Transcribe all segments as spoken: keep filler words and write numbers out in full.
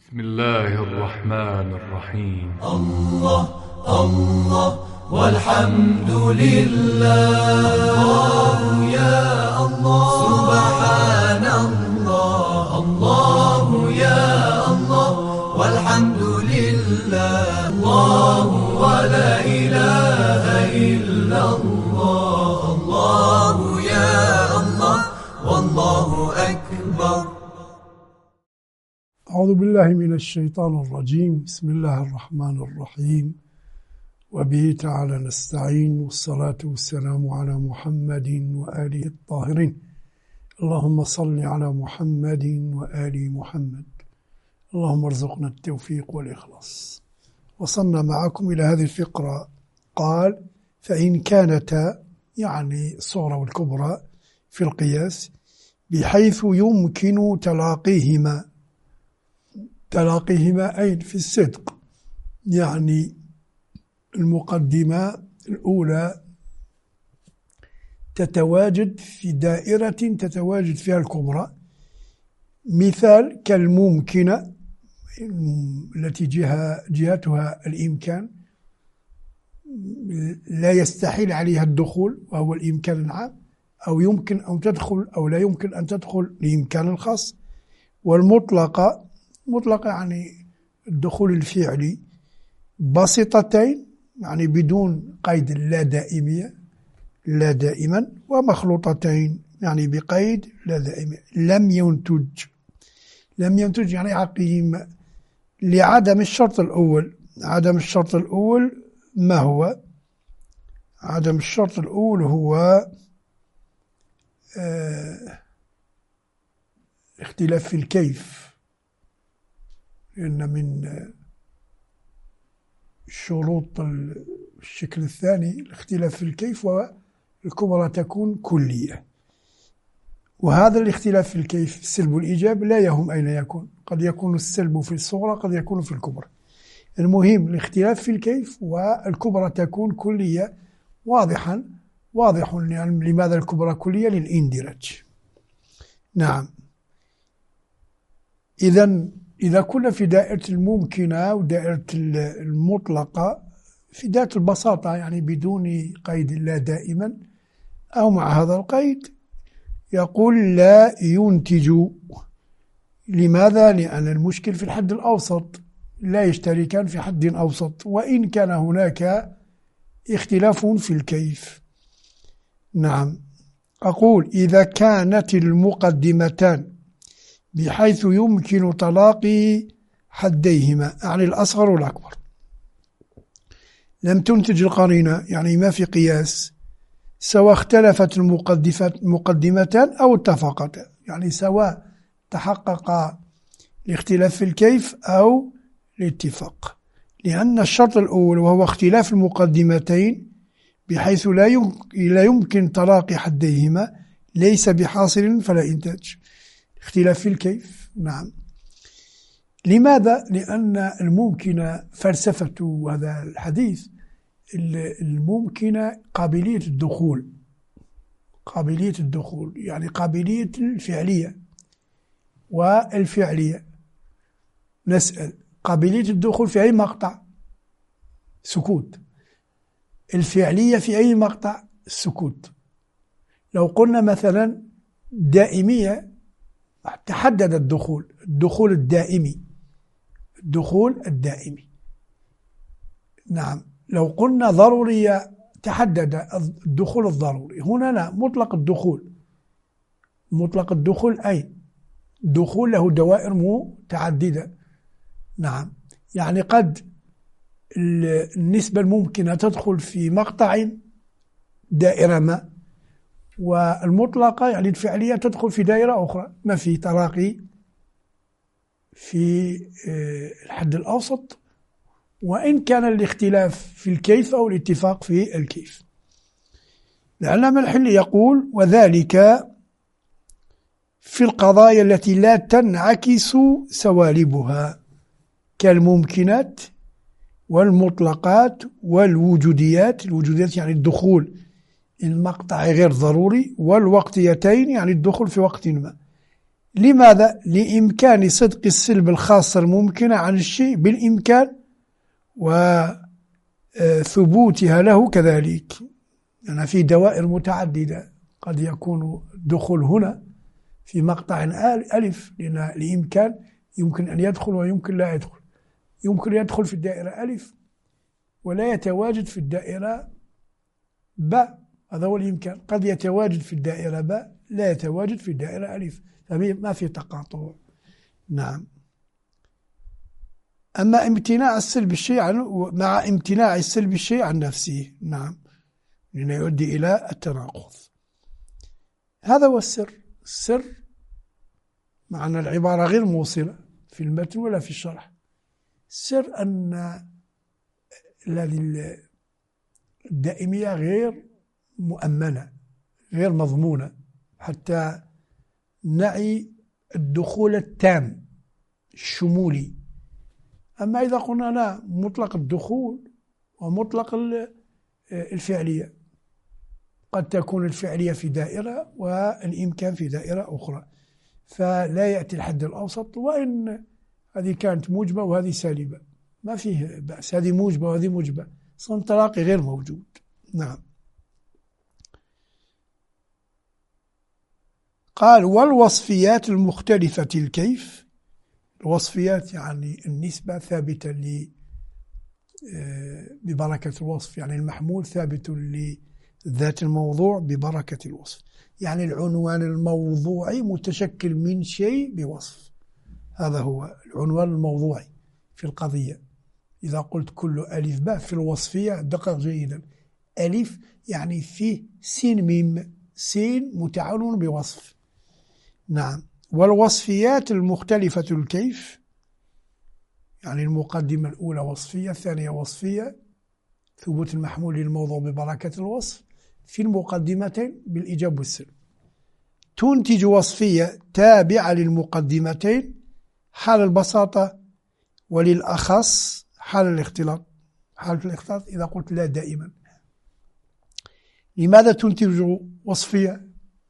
بسم الله الرحمن الرحيم. الله الله والحمد لله، الله يا الله سبحان الله، الله يا الله والحمد لله، الله ولا إله إلا الله، الله يا الله والله أكبر. أعوذ بالله من الشيطان الرجيم. بسم الله الرحمن الرحيم، وبه تعالى نستعين، والصلاة والسلام على محمد وآله الطاهرين. اللهم صل على محمد وآل محمد، اللهم ارزقنا التوفيق والإخلاص. وصلنا معكم إلى هذه الفقرة. قال: فإن كانتا، يعني الصغرى والكبرى في القياس، بحيث يمكن تلاقيهما. تلاقيهما أين؟ في الصدق، يعني المقدمة الأولى تتواجد في دائرة تتواجد فيها الكبرى، مثال كالممكنة التي جهة جهتها الإمكان، لا يستحيل عليها الدخول وهو الإمكان العام، أو يمكن أن تدخل أو لا يمكن أن تدخل الإمكان الخاص. والمطلقة، مطلقة يعني الدخول الفعلي، بسيطتين يعني بدون قيد لا دائمية لا دائما، ومخلوطتين يعني بقيد لا دائمة. لم ينتج، لم ينتج يعني عقيم لعدم الشرط الأول. عدم الشرط الأول ما هو؟ عدم الشرط الأول هو آه اختلاف في الكيف، لأن من شروط الشكل الثاني الاختلاف في الكيف، والكبرى تكون كلية. وهذا الاختلاف في الكيف السلب والإيجاب لا يهم أين يكون، قد يكون السلب في الصغرى قد يكون في الكبرى. المهم الاختلاف في الكيف، والكبرى تكون كلية. واضحا واضح يعني لماذا الكبرى كلية؟ للاندراج. نعم، إذن إذا كنا في دائرة الممكنة ودائرة المطلقة في دائرة البساطة، يعني بدون قيد لا دائما أو مع هذا القيد، يقول لا ينتج. لماذا؟ لأن المشكل في الحد الأوسط، لا يشتركان في حد أوسط، وإن كان هناك اختلاف في الكيف. نعم، أقول إذا كانت المقدمتان بحيث يمكن تلاقي حديهما، يعني الأصغر والأكبر، لم تنتج القرينة، يعني ما في قياس، سواء اختلفت المقدمتان أو اتفقتا، يعني سواء تحقق الاختلاف في الكيف أو الاتفاق. لأن الشرط الأول وهو اختلاف المقدمتين بحيث لا يمكن تلاقي حديهما ليس بحاصل فلا إنتاج. اختلاف في الكيف. نعم، لماذا؟ لأن الممكن فلسفة هذا الحديث الممكن قابلية الدخول، قابلية الدخول يعني قابلية الفعلية والفعلية. نسأل: قابلية الدخول في أي مقطع؟ سكوت. الفعلية في أي مقطع؟ السكوت. لو قلنا مثلا دائمية تحدد الدخول، الدخول الدائمي، الدخول الدائمي. نعم، لو قلنا ضرورية تحدد الدخول الضروري. هنا لا، مطلق الدخول. مطلق الدخول أين؟ دخول له دوائر متعددة. نعم، يعني قد النسبة الممكنة تدخل في مقطع دائرة ما، والمطلقة يعني الفعلية تدخل في دائرة أخرى. ما في تلاقي في الحد الأوسط، وإن كان الاختلاف في الكيف أو الاتفاق في الكيف. العلامة الحلي يقول: وذلك في القضايا التي لا تنعكس سوالبها، كالممكنات والمطلقات والوجوديات. الوجوديات يعني الدخول المقطع غير ضروري، والوقتيتين يعني الدخول في وقت ما. لماذا؟ لإمكان صدق السلب الخاصة الممكنة عن الشيء بالإمكان وثبوتها له كذلك. يعني في دوائر متعددة، قد يكون الدخول هنا في مقطع ألف لإمكان يمكن أن يدخل ويمكن لا يدخل، يمكن يدخل في الدائرة ألف ولا يتواجد في الدائرة باء، هذا هو الإمكان. قد يتواجد في الدائرة باء لا يتواجد في الدائرة ألف، فما في تقاطع. نعم. أما امتناع السلب الشيء عنه مع امتناع السلب الشيء عن نفسه، نعم، لأنه يؤدي إلى التناقض. هذا هو السر. السر معنى العبارة غير موصلة في المتن ولا في الشرح. السر أن الدائمية غير مؤمنة، غير مضمونة، حتى نعي الدخول التام الشمولي. أما إذا قلنا لا، مطلق الدخول ومطلق الفعلية، قد تكون الفعلية في دائرة والإمكان في دائرة أخرى، فلا يأتي الحد الأوسط. وإن هذه كانت موجبة وهذه سالبة ما فيه بأس، هذه موجبة وهذه موجبة، صن تلاقي غير موجود. نعم. قال والوصفيات المختلفة الكيف. الوصفيات يعني النسبة ثابتة ل ببركة الوصف، يعني المحمول ثابت لذات الموضوع ببركة الوصف. يعني العنوان الموضوعي متشكل من شيء بوصف، هذا هو العنوان الموضوعي في القضية. إذا قلت كل ألف باء في الوصفية دقق جيدا، ألف يعني فيه سين ميم، سين متعلق بوصف. نعم. والوصفيات المختلفة الكيف يعني المقدمة الأولى وصفية، الثانية وصفية، ثبوت المحمول للموضوع ببركة الوصف في المقدمتين بالإيجاب والسلب. تنتج وصفية تابعة للمقدمتين حال البساطة، وللأخص حال الاختلاط. حالة الاختلاط إذا قلت لا دائما. لماذا تنتج وصفية؟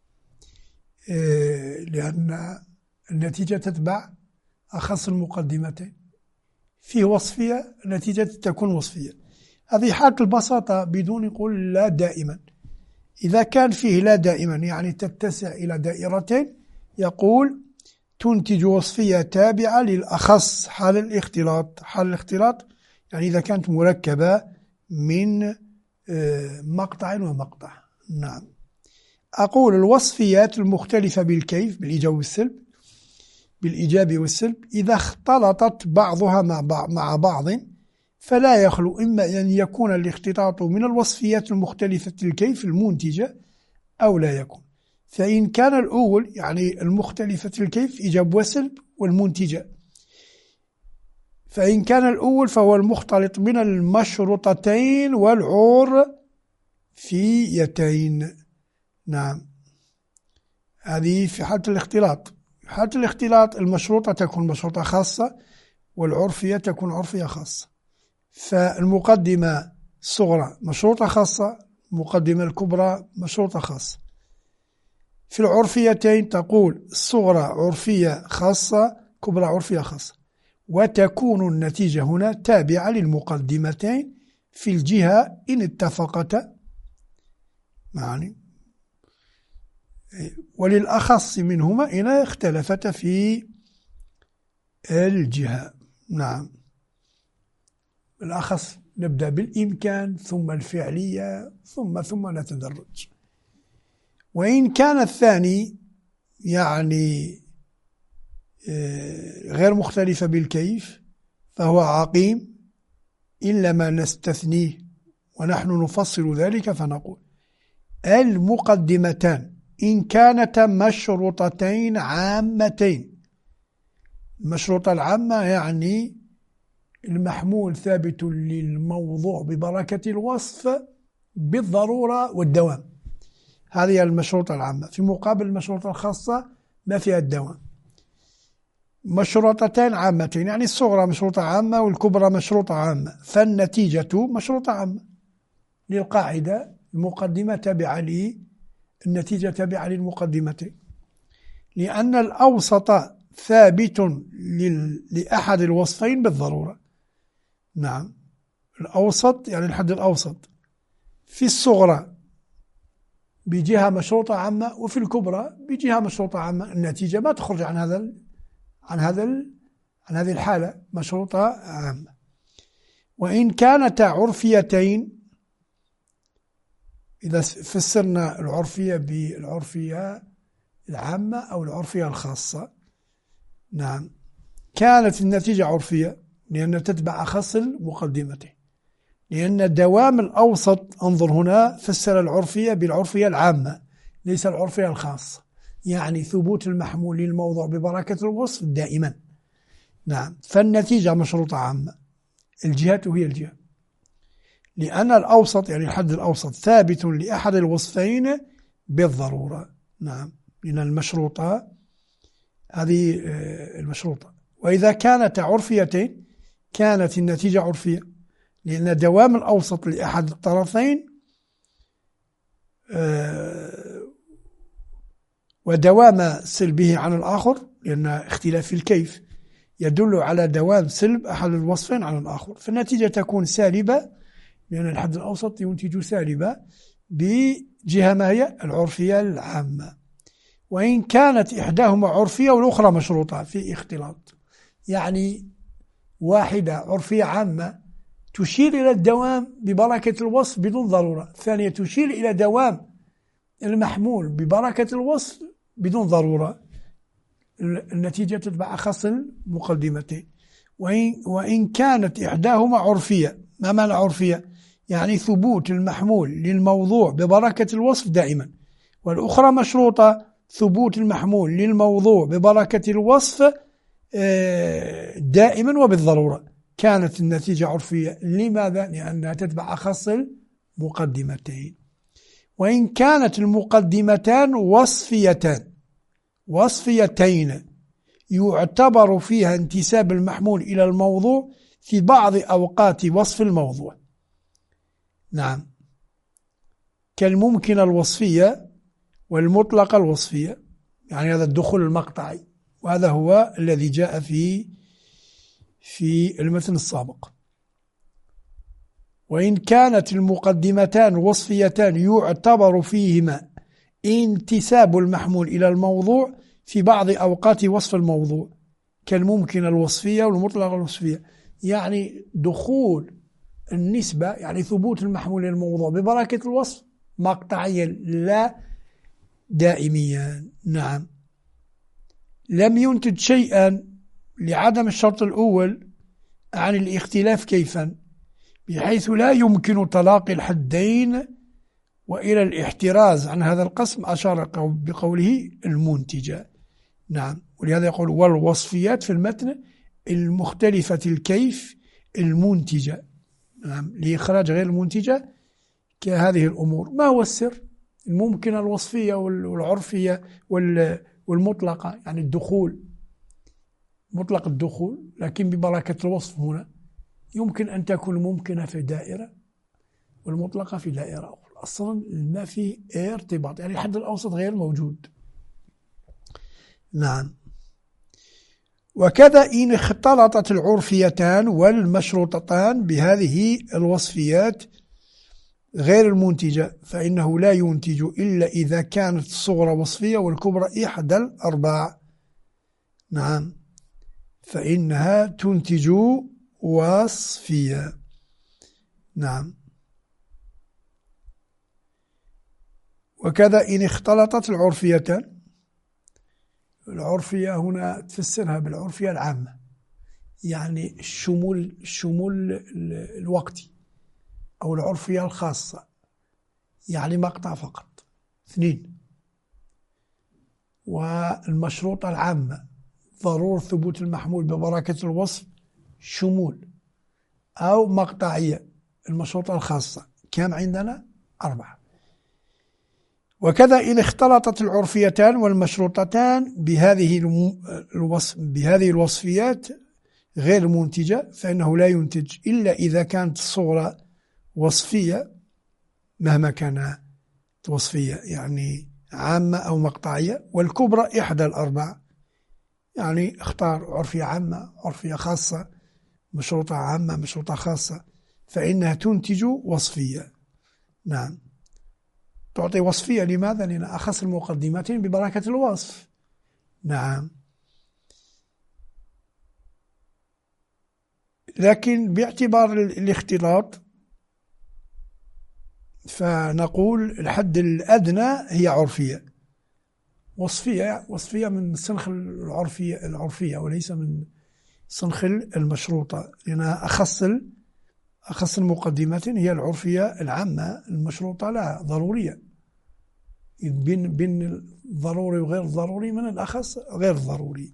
إيه لأن النتيجة تتبع أخص المقدمتين. في وصفية النتيجة تكون وصفية، هذه حالة البساطة بدون يقول لا دائما. إذا كان فيه لا دائما يعني تتسع إلى دائرتين، يقول تنتج وصفية تابعة للأخص حال الاختلاط. حال الاختلاط يعني إذا كانت مركبة من مقطع ومقطع. نعم. أقول الوصفيات المختلفة بالكيف بالإيجاب والسلب بالإيجاب والسلب إذا اختلطت بعضها مع بعض فلا يخلو إما أن يكون الاختلاط من الوصفيات المختلفة الكيف المنتجة أو لا يكون. فإن كان الأول يعني المختلفة الكيف إيجاب وسلب والمنتجة، فإن كان الأول فهو المختلط من المشروطتين والعرفيتين. نعم. هذه في حالة الاختلاط. في حالة الاختلاط المشروطة تكون مشروطة خاصة والعرفية تكون عرفية خاصة. فالمقدمة الصغرى مشروطة خاصة، المقدمة الكبرى مشروطة خاصة. في العرفيتين تقول الصغرى عرفية خاصة، كبرى عرفية خاصة، وتكون النتيجة هنا تابعة للمقدمتين في الجهة إن اتفقتا يعني، وللأخص منهما إن اختلفتا في الجهة. نعم. الأخص نبدأ بالإمكان ثم الفعلية ثم ثم نتدرج. وإن كان الثاني يعني غير مختلفة بالكيف فهو عقيم إلا ما نستثنيه ونحن نفصل ذلك فنقول المقدمتان إن كانتا مشروطتين عامتين. المشروطة العامة يعني المحمول ثابت للموضوع ببركة الوصف بالضرورة والدوام، هذه المشروطة العامة، في مقابل المشروطة الخاصة ما فيها الدوام. مشروطتين عامتين يعني الصغرى مشروطة عامة والكبرى مشروطة عامة، فالنتيجة مشروطة عامة للقاعدة. المقدمة تابعة للنتيجة تابعة للمقدمتين. لأن الأوسط ثابت لأحد الوصفين بالضرورة. نعم، الأوسط يعني الحد الأوسط في الصغرى بجهة مشروطة عامة، وفي الكبرى بجهة مشروطة عامة. النتيجة ما تخرج عن هذا عن هذا عن هذه الحالة مشروطة عامة. وإن كانتا عرفيتين، إذا فسرنا العرفية بالعرفية العامة أو العرفية الخاصة، نعم، كانت النتيجة عرفية لأن تتبع أخص المقدمتين، لأن دوام الأوسط، انظر هنا فسر العرفية بالعرفية العامة ليس العرفية الخاصة، يعني ثبوت المحمول للموضوع ببركة الوصف دائما. نعم، فالنتيجة مشروطة عامة، الجهة هي الجهة، لأن الأوسط يعني الحد الأوسط ثابت لأحد الوصفين بالضرورة. نعم، لأن المشروطة هذه المشروطة. وإذا كانت عرفيتين كانت النتيجة عرفية، لأن دوام الأوسط لأحد الطرفين ودوام سلبه عن الآخر، لأن اختلاف الكيف يدل على دوام سلب أحد الوصفين عن الآخر، فالنتيجة تكون سالبة، لأن الحد الأوسط ينتج سالبة بجهة ما هي العرفية العامة. وإن كانت إحداهما عرفية والأخرى مشروطة في اختلاط، يعني واحدة عرفية عامة تشير إلى الدوام ببركة الوصف بدون ضرورة، الثانية تشير إلى دوام المحمول ببركة الوصف بدون ضرورة، النتيجة تتبع أخص المقدمتين. وإن, وإن كانت إحداهما عرفية، ما معنى عرفية؟ يعني ثبوت المحمول للموضوع ببركة الوصف دائما، والأخرى مشروطة ثبوت المحمول للموضوع ببركة الوصف دائما وبالضرورة، كانت النتيجة عرفية. لماذا؟ لأنها تتبع أخص المقدمتين. وإن كانت المقدمتان وصفيتان وصفيتين يعتبر فيها انتساب المحمول إلى الموضوع في بعض أوقات وصف الموضوع. نعم، كالممكنة الوصفية والمطلقة الوصفية، يعني هذا الدخول المقطعي، وهذا هو الذي جاء في في المتن السابق. وإن كانت المقدمتان وصفيتان يعتبر فيهما انتساب المحمول إلى الموضوع في بعض أوقات وصف الموضوع، كالممكنة الوصفية والمطلقة الوصفية، يعني دخول النسبة يعني ثبوت المحمول للموضوع ببركة الوصف مقطعيا لا دائميا. نعم، لم ينتج شيئا لعدم الشرط الأول عن الاختلاف كيفا، بحيث لا يمكن تلاقي الحدين، وإلى الاحتراز عن هذا القسم أشار بقوله المنتجة. نعم، ولهذا يقول والوصفيات في المتن المختلفة الكيف المنتجة. نعم، لإخراج غير المنتجة كهذه الأمور. ما هو السر؟ الممكنة الوصفية والعرفية والمطلقة، يعني الدخول مطلق الدخول لكن ببركة الوصف هنا يمكن أن تكون ممكنة في دائرة والمطلقة في دائرة أخرى، أصلا ما في ارتباط، يعني الحد الأوسط غير موجود. نعم، وكذا إن اختلطت العرفيتان والمشروطتان بهذه الوصفيات غير المنتجة، فإنه لا ينتج إلا إذا كانت الصغرى وصفية والكبرى إحدى الأرباع. نعم، فإنها تنتج وصفية. نعم، وكذا إن اختلطت العرفيتان، العرفية هنا تفسرها بالعرفية العامة، يعني الشمول الشمول الوقتي، أو العرفية الخاصة يعني مقطع فقط. اثنين، والمشروطة العامة ضرورة ثبوت المحمول ببركة الوصف شمول أو مقطعية. المشروطة الخاصة كم عندنا؟ أربعة. وكذا إن اختلطت العرفيتان والمشروطتان بهذه الوصف بهذه الوصفيات غير المنتجة، فإنه لا ينتج إلا إذا كانت الصغرى وصفية مهما كان وصفية، يعني عامة أو مقطعية، والكبرى إحدى الأربعة، يعني اختار عرفية عامة، عرفية خاصة، مشروطة عامة، مشروطة خاصة، فإنها تنتج وصفية. نعم، تعطي وصفية. لماذا؟ لأن أخص المقدمتين ببركة الوصف. نعم، لكن باعتبار الاختلاط فنقول الحد الأدنى هي عرفية. وصفية وصفية من سنخ العرفية العرفية وليس من سنخ المشروطة، لأنها أخص أخص المقدمات هي العرفية العامة، المشروطة لا ضرورية. بين بين الضروري وغير الضروري من الأخص غير ضروري.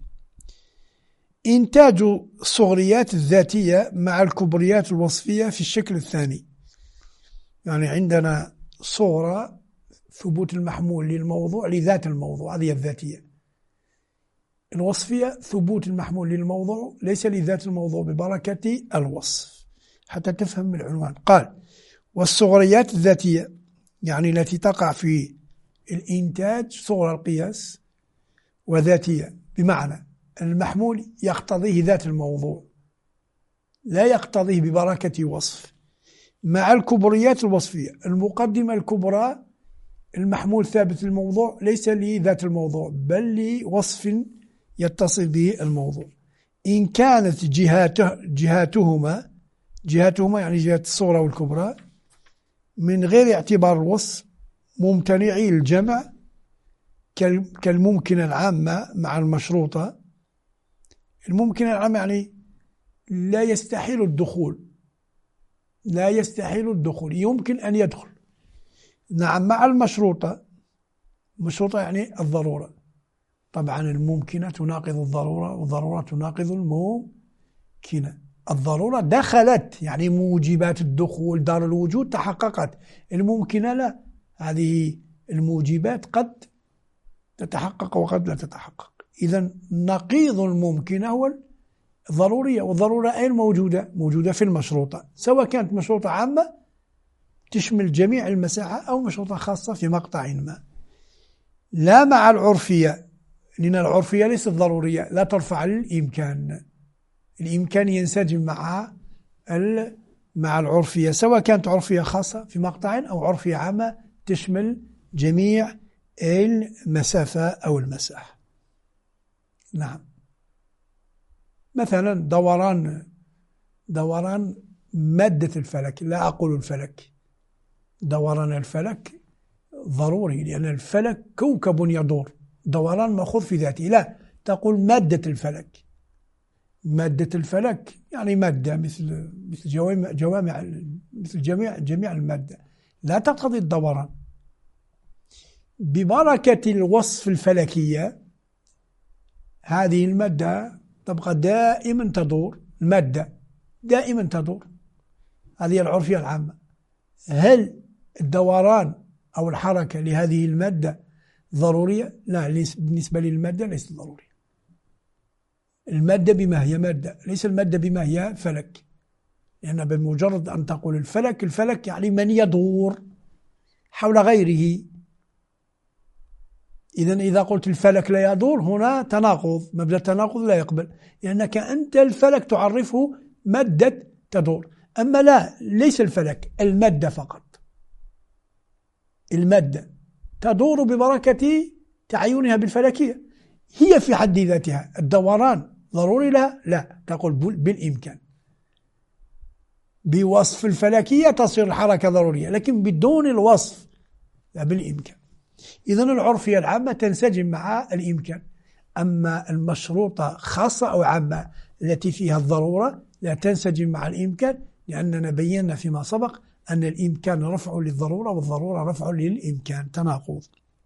إنتاج الصغريات الذاتية مع الكبريات الوصفية في الشكل الثاني، يعني عندنا صورة ثبوت المحمول للموضوع لذات الموضوع، هذه الذاتية. الوصفية ثبوت المحمول للموضوع ليس لذات الموضوع ببركة الوصف، حتى تفهم العنوان. قال والصغريات الذاتية يعني التي تقع في الإنتاج صغرى القياس وذاتية، بمعنى المحمول يقتضيه ذات الموضوع لا يقتضيه ببركة وصف، مع الكبريات الوصفية. المقدمة الكبرى المحمول ثابت الموضوع ليس لذات الموضوع بل لوصف يتصل به الموضوع. إن كانت جهاته جهاتهما جهاتهما يعني جهة الصغرى والكبرى من غير اعتبار الوصف ممتنعي الجمع كالممكنة العامة مع المشروطة. الممكنة العامة يعني لا يستحيل الدخول، لا يستحيل الدخول، يمكن أن يدخل. نعم، مع المشروطة. مشروطة يعني الضرورة. طبعا الممكنة تناقض الضرورة والضرورة تناقض الممكنة. الضرورة دخلت يعني موجبات الدخول دار الوجود تحققت، الممكنة لا، هذه الموجبات قد تتحقق وقد لا تتحقق. إذا نقيض الممكنة هو الضرورية، والضرورة أين موجودة؟ موجودة في المشروطة، سواء كانت مشروطة عامة تشمل جميع المساحة أو مشروطة خاصة في مقطع ما. لا مع العرفية، لأن العرفية ليست ضرورية، لا ترفع الإمكان. الإمكان ينسجم مع مع العرفية، سواء كانت عرفية خاصة في مقطع أو عرفية عامة تشمل جميع المسافة أو المساحة. نعم، مثلا دوران دوران مادة الفلك، لا أقول الفلك، دوران الفلك ضروري لأن الفلك كوكب يدور، دوران مأخوذ في ذاته. لا، تقول مادة الفلك. مادة الفلك يعني مادة مثل مثل جوامع جوامع مثل جميع جميع المادة، لا تقتضي الدوران. ببركة الوصف الفلكية هذه المادة تبقى دائما تدور، المادة دائما تدور، هذه العرفية العامة. هل الدوران أو الحركة لهذه المادة ضرورية؟ لا، بالنسبة للمادة ليست ضرورية. المادة بما هي مادة، ليس المادة بما هي فلك، لأن يعني بمجرد أن تقول الفلك، الفلك يعني من يدور حول غيره. إذن إذا قلت الفلك لا يدور هنا تناقض، مبدأ التناقض لا يقبل، لأنك أنت الفلك تعرفه مادة تدور، أما لا، ليس الفلك، المادة فقط. المادة تدور ببركة تعينها بالفلكية، هي في حد ذاتها. الدوران ضروري لها؟ لا، تقول بالإمكان. بوصف الفلكية تصير الحركة ضرورية، لكن بدون الوصف لا، بالإمكان. إذن العرفية العامة تنسجم مع الإمكان، أما المشروطة خاصة أو عامة التي فيها الضرورة لا تنسجم مع الإمكان، لأننا بينا فيما سبق أن الإمكان رفع للضرورة والضرورة رفع للإمكان، تناقض.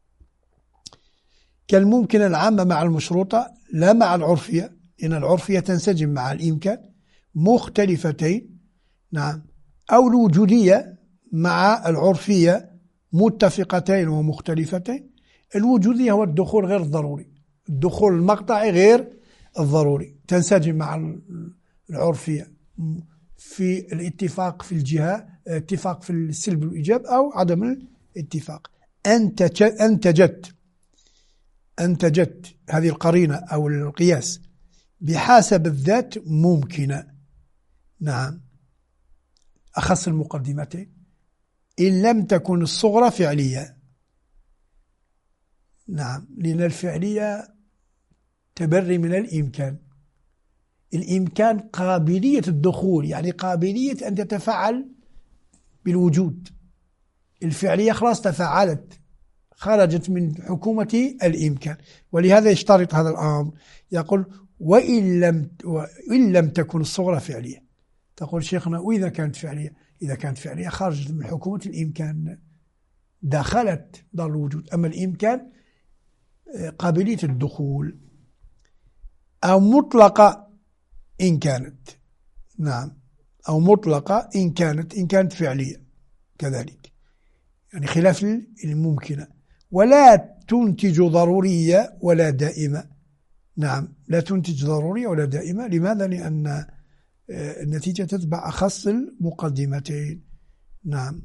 كالممكن العامة مع المشروطة لا مع العرفية، لأن العرفية تنسجم مع الإمكان مختلفتين. نعم، أو الوجودية مع العرفية متفقتين ومختلفتين. الوجودية هو الدخول غير الضروري، الدخول المقطعي غير الضروري، تنسجم مع العرفية في الاتفاق في الجهة، اتفاق في السلب والإيجاب أو عدم الاتفاق. أنتج أنتجت أنتجت هذه القرينة أو القياس بحسب الذات ممكنة. نعم، أخص المقدمتين إن لم تكن الصغرى فعلية. نعم، لأن الفعلية تبري من الإمكان. الإمكان قابلية الدخول، يعني قابلية أن تتفعل بالوجود. الفعلية خلاص تفعلت، خرجت من حكومة الإمكان. ولهذا يشترط هذا الأمر، يقول وإن لم, وإن لم تكن الصغرى فعلية. تقول شيخنا وإذا كانت فعلية؟ إذا كانت فعلية خرجت من حكومة الإمكان، دخلت دار الوجود. أما الإمكان قابلية الدخول. أو مطلقة إن كانت، نعم، أو مطلقة إن كانت إن كانت فعلية كذلك، يعني خلاف الممكنة. ولا تنتج ضرورية ولا دائمة. نعم، لا تنتج ضرورية ولا دائمة. لماذا؟ لأن النتيجة تتبع أخص المقدمتين. نعم،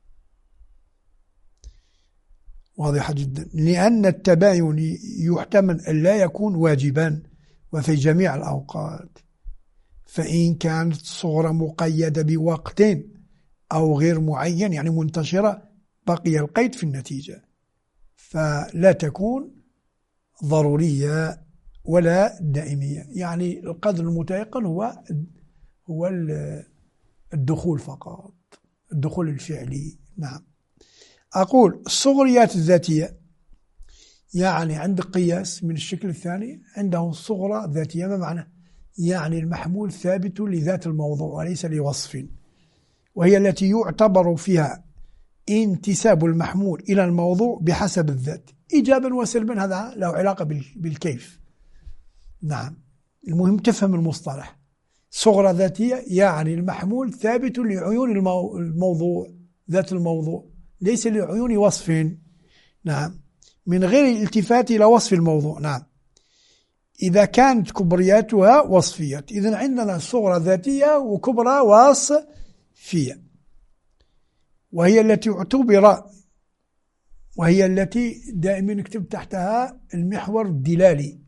واضحة جدا. لأن التباين يحتمل أن لا يكون واجبا وفي جميع الأوقات. فإن كانت الصغرى مقيدة بوقت أو غير معين، يعني منتشرة، بقي القيد في النتيجة، فلا تكون ضرورية ولا دائمية. يعني القدر المتيقن هو هو الدخول فقط، الدخول الفعلي. نعم. أقول الصغريات الذاتية، يعني عندك قياس من الشكل الثاني عنده صغرى ذاتية. ما معنى؟ يعني المحمول ثابت لذات الموضوع وليس لوصف، وهي التي يعتبر فيها انتساب المحمول إلى الموضوع بحسب الذات إيجابا وسلبا. هذا له علاقة بالكيف. نعم، المهم تفهم المصطلح. صغرى ذاتية يعني المحمول ثابت لعيون الموضوع، ذات الموضوع، ليس لعيون وصف. نعم، من غير الالتفات إلى وصف الموضوع. نعم، إذا كانت كبرياتها وصفية. إذن عندنا صغرى ذاتية وكبرى وصفية، وهي التي اعتبر وهي التي دائما نكتب تحتها المحور الدلالي،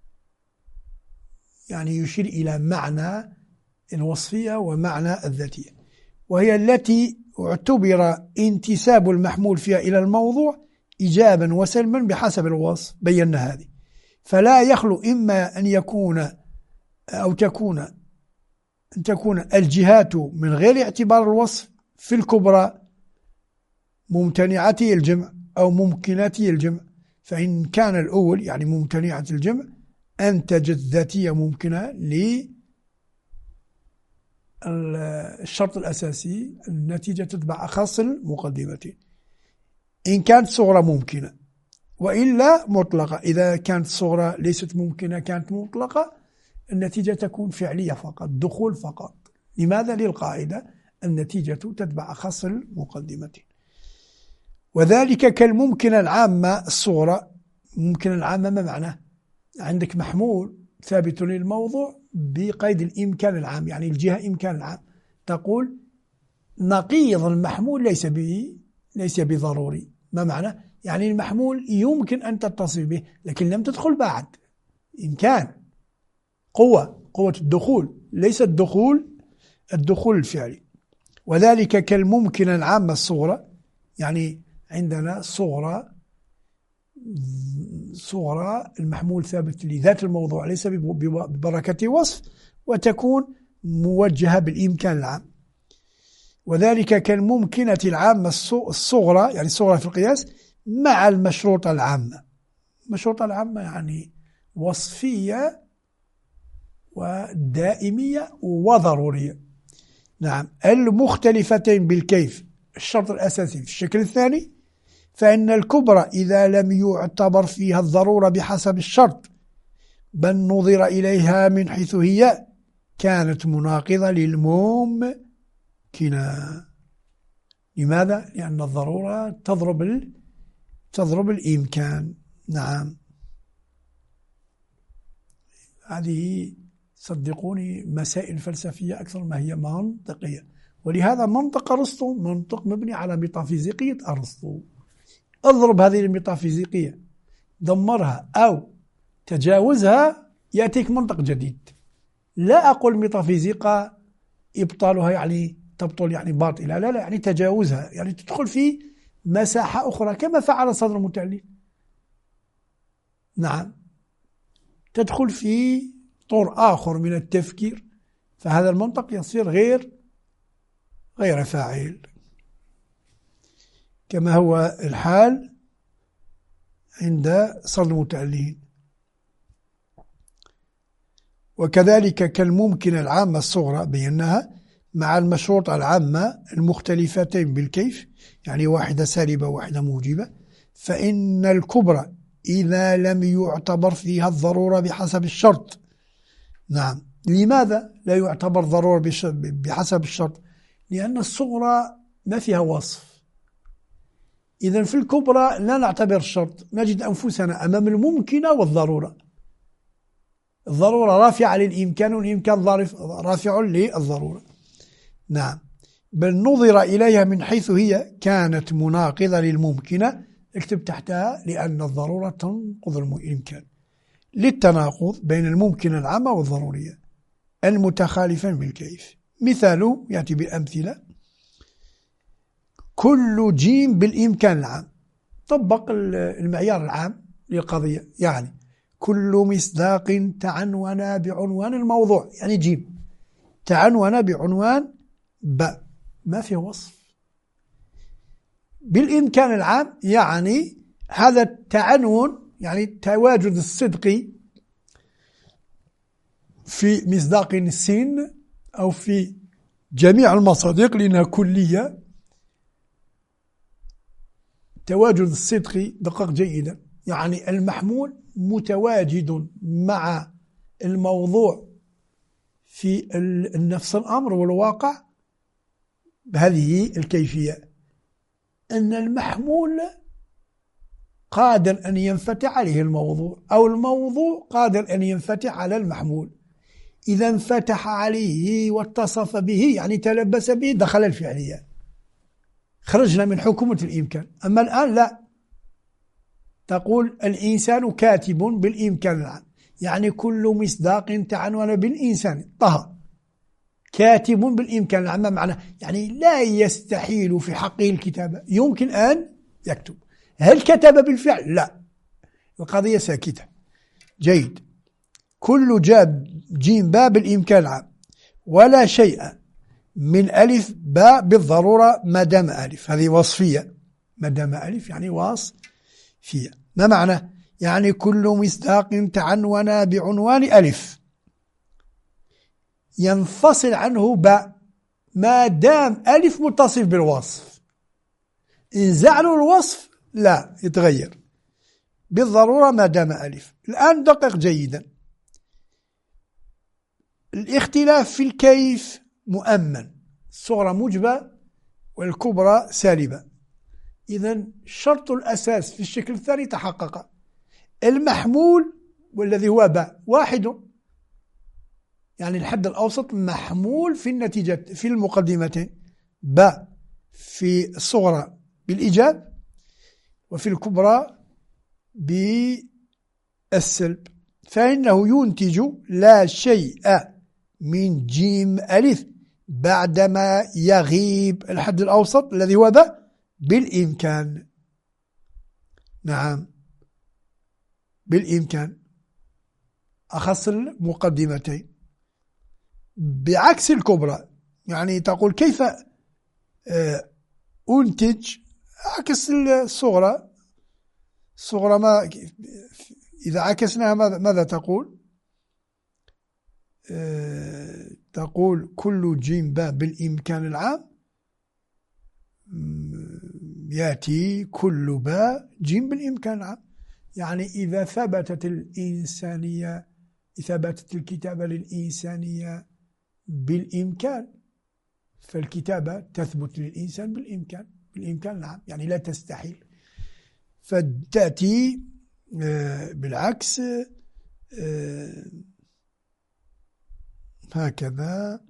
يعني يشير إلى معنى الوصفية ومعنى الذاتية. وهي التي اعتبر انتساب المحمول فيها إلى الموضوع إيجابا وسلبا بحسب الوصف. بينا هذه. فلا يخلو إما أن يكون أو تكون أن تكون الجهات من غير اعتبار الوصف في الكبرى ممتنعة الجمع أو ممكنة الجمع. فإن كان الأول يعني ممتنعة الجمع أنتجت ذاتية ممكنة للشرط الأساسي، النتيجة تتبع أخص المقدمتين. إن كانت صغرى ممكنة، وإلا مطلقة. إذا كانت صغرى ليست ممكنة كانت مطلقة، النتيجة تكون فعلية فقط، دخول فقط. لماذا؟ للقاعدة النتيجة تتبع أخص المقدمتين. وذلك كالممكنة العامة الصغرى. ممكنة العامة ما معناه؟ عندك محمول ثابت للموضوع بقيد الإمكان العام، يعني الجهة إمكان العام. تقول نقيض المحمول ليس به ليس بضروري. ما معنى؟ يعني المحمول يمكن أن تتصل به لكن لم تدخل بعد. إمكان، قوة، قوة الدخول، ليس الدخول الدخول الفعلي. وذلك كالممكنة العامة الصغرى، يعني عندنا صغرى صغرى المحمول ثابت لذات الموضوع ليس ببركة وصف، وتكون موجهة بالإمكان العام. وذلك كالممكنة العامة الصغرى، يعني الصغرى في القياس مع المشروطة العامة. المشروطة العامة يعني وصفية ودائمية وضرورية. نعم، المختلفتين بالكيف. الشرط الأساسي في الشكل الثاني، فإن الكبرى إذا لم يعتبر فيها الضرورة بحسب الشرط بل نظر إليها من حيث هي كانت مناقضة للممكنة. لماذا؟ لأن الضرورة تضرب ال... تضرب الإمكان. نعم، هذه صدقوني مسائل فلسفية أكثر ما هي منطقية. ولهذا منطق أرسطو منطق مبني على ميتافيزيقية أرسطو. اضرب هذه الميتافيزيقية، دمرها أو تجاوزها، يأتيك منطق جديد. لا أقول ميتافيزيقا إبطالها يعني تبطل يعني باطلة، لا لا، يعني تجاوزها، يعني تدخل في مساحة أخرى كما فعل صدر المتألف. نعم، تدخل في طور آخر من التفكير، فهذا المنطق يصير غير غير فاعل، كما هو الحال عند صدر المتألفين. وكذلك كالممكنة العامة الصغرى بيناها مع المشروط العامة المختلفتين بالكيف، يعني واحدة سالبة وواحدة موجبة، فإن الكبرى إذا لم يعتبر فيها الضرورة بحسب الشرط. نعم، لماذا لا يعتبر ضرورة بحسب الشرط؟ لأن الصغرى ما فيها وصف. إذن في الكبرى لا نعتبر الشرط، نجد أنفسنا أمام الممكنة والضرورة. الضرورة رافعة للإمكان والإمكان رافع للضرورة. نعم، بل نظر إليها من حيث هي كانت مناقضة للممكنة، اكتب تحتها لأن الضرورة تنقض الإمكان، للتناقض بين الممكنة العامة والضرورية المتخالفين بالكيف. مثاله يأتي بالأمثلة: كل جيم بالإمكان العام، طبق المعيار العام للقضية، يعني كل مصداق تعنون بعنوان الموضوع، يعني جيم تعنون بعنوان باء، ما في وصف. بالإمكان العام يعني هذا التعنون، يعني تواجد الصدق في مصداق السين أو في جميع المصادق لأنها كلية. تواجد الصدق، دقق جيدا، يعني المحمول متواجد مع الموضوع في نفس الأمر والواقع بهذه الكيفية، أن المحمول قادر أن ينفتح عليه الموضوع، أو الموضوع قادر أن ينفتح على المحمول. إذا انفتح عليه واتصف به يعني تلبس به دخل الفعلية، خرجنا من حكومة الإمكان. أما الآن لا، تقول الإنسان كاتب بالإمكان العام، يعني كل مصداق تعنون بالإنسان طه كاتب بالإمكان العام، معنى يعني لا يستحيل في حقه الكتابة، يمكن أن يكتب. هل كتب بالفعل؟ لا، القضية ساكتة. جيد. كل جاب جيم باء بالإمكان العام، ولا شيء من ألف باء بالضرورة ما دام ألف، هذه وصفية، ما دام ألف يعني وصفية. ما معنى؟ يعني كل مصداق تعنون بعنوان ألف ينفصل عنه باء ما دام ألف متصف بالوصف. إن زعلوا الوصف لا يتغير بالضرورة ما دام ألف. الآن دقق جيدا، الاختلاف في الكيف مؤمن، الصغرى موجبة والكبرى سالبة. إذن شرط الأساس في الشكل الثاني تحقق، المحمول والذي هو باء واحد، يعني الحد الأوسط محمول في النتيجة في المقدمتين، باء في الصغرى بالإيجاب وفي الكبرى بالسلب، فإنه ينتج لا شيء من جيم ألف بعدما يغيب الحد الأوسط الذي هو باء بالإمكان. نعم، بالإمكان أخص المقدمتين، بعكس الكبرى. يعني تقول كيف أنتج؟ عكس الصغرى. الصغرى ما إذا عكسناها ماذا تقول؟ أه تقول كل جيم باء بالإمكان العام يأتي كل باء جيم بالإمكان العام. يعني إذا ثبتت الإنسانية، ثبتت الكتابة للإنسانية بالإمكان، فالكتابة تثبت للإنسان بالإمكان، بالإمكان العام، يعني لا تستحيل. فتأتي بالعكس هكذا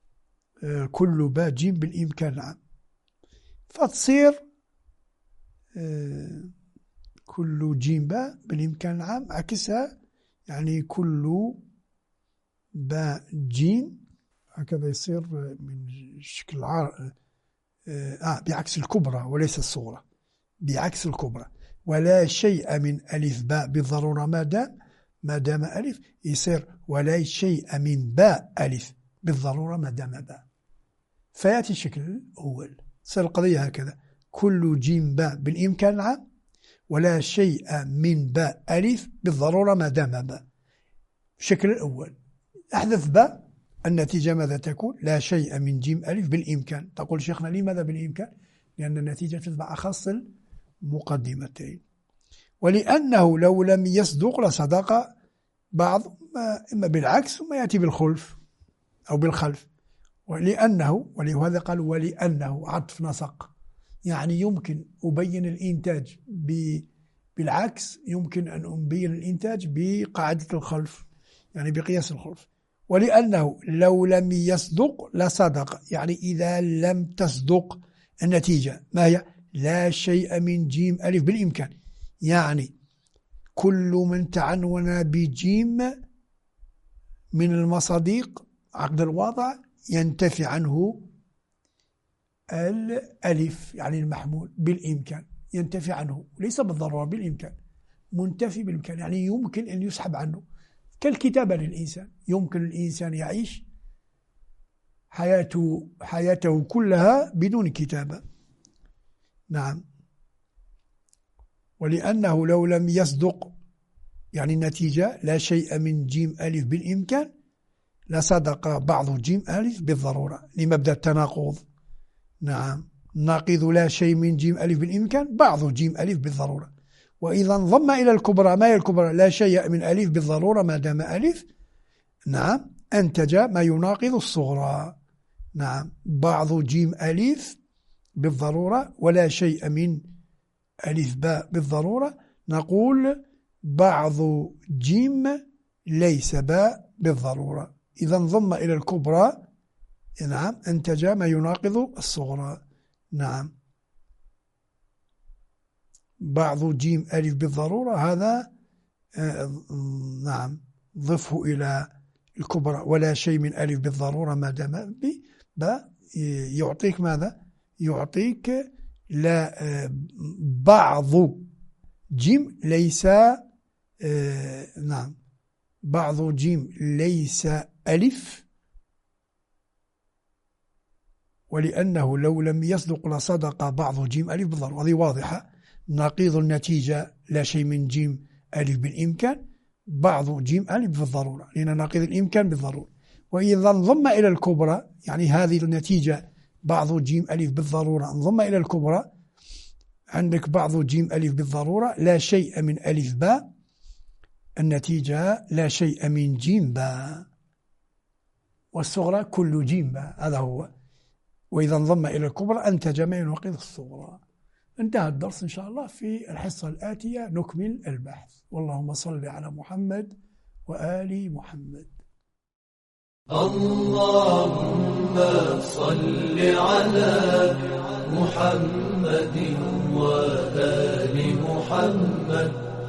كل باء جيم بالإمكان العام، فتصير كل جيم باء بالإمكان العام، عكسها يعني كل باء جيم، هكذا يصير من شكل عار آه بعكس الكبرى وليس الصغرى، بعكس الكبرى. ولا شيء من ألف باء بالضرورة ما دام ما دام ألف، يصير ولا شيء من باء ألف بالضرورة ما دام باء. فيأتي الشكل الأول، تصير القضية هكذا: كل جيم باء بالإمكان العام، ولا شيء من باء ألف بالضرورة ما دام باء. الشكل الأول أحذف باء، النتيجة ماذا تكون؟ لا شيء من جيم ألف بالإمكان. تقول شيخنا لماذا بالإمكان؟ لأن النتيجة تتبع أخص المقدمتين. ولأنه لو لم يصدق لصدق بعض، إما بالعكس وما يأتي بالخلف أو بالخلف. ولأنه ولهذا قال ولأنه عطف نسق، يعني يمكن أبين الإنتاج بالعكس، يمكن أن أبين الإنتاج بقاعدة الخلف، يعني بقياس الخلف. ولأنه لو لم يصدق لصدق، يعني إذا لم تصدق النتيجة ما هي؟ لا شيء من جيم ألف بالإمكان، يعني كل من تعنون بجيم من المصاديق عقد الوضع ينتفي عنه الألف، يعني المحمول بالإمكان، ينتفي عنه ليس بالضرورة، بالإمكان، منتفي بالإمكان، يعني يمكن أن يسحب عنه. كالكتابة للإنسان، يمكن الإنسان يعيش حياته حياته كلها بدون كتابة. نعم. ولأنه لو لم يصدق، يعني النتيجة لا شيء من جيم ألف بالإمكان لصدق بعض جيم ألف بالضرورة، لمبدأ التناقض. نعم، ناقض لا شيء من جيم ألف بالإمكان بعض جيم ألف بالضرورة. وإذا انضم إلى الكبرى، ما هي الكبرى؟ لا شيء من ألف بالضرورة ما دام ألف. نعم، أنتج ما يناقض الصغرى. نعم، بعض جيم ألف بالضرورة ولا شيء من ألف باء بالضرورة، نقول بعض جيم ليس باء بالضرورة. إذا انضم إلى الكبرى، نعم، أنتج ما يناقض الصغرى. نعم، بعض جيم ألف بالضرورة، هذا آه نعم ضفه إلى الكبرى. ولا شيء من ألف بالضرورة ما دام باء، يعطيك ماذا؟ يعطيك لا آه بعض جيم ليس آه نعم بعض جيم ليس ألف. ولأنه لو لم يصدق لصدق بعض جيم ألف بالضرورة، هذه واضحة. نقيض النتيجة لا شيء من جيم ألف بالإمكان بعض جيم ألف بالضرورة، لأن نقيض الإمكان بالضرورة. وإذا انضم إلى الكبرى، يعني هذه النتيجة بعض جيم ألف بالضرورة انضم إلى الكبرى، عندك بعض جيم ألف بالضرورة لا شيء من ألف باء، النتيجة لا شيء من جيم باء، والصغرى كل جيم باء، هذا هو. وإذا انضم إلى الكبرى أنتج ما يناقض الصغرى. انتهى الدرس إن شاء الله. في الحصة الآتية نكمل البحث. واللهم صل على محمد وآل محمد. اللهم صل على محمد وآل محمد.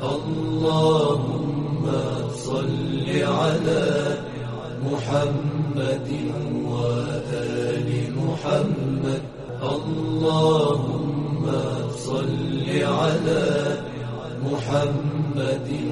اللهم صل على محمد وآل محمد. اللهم صل على محمد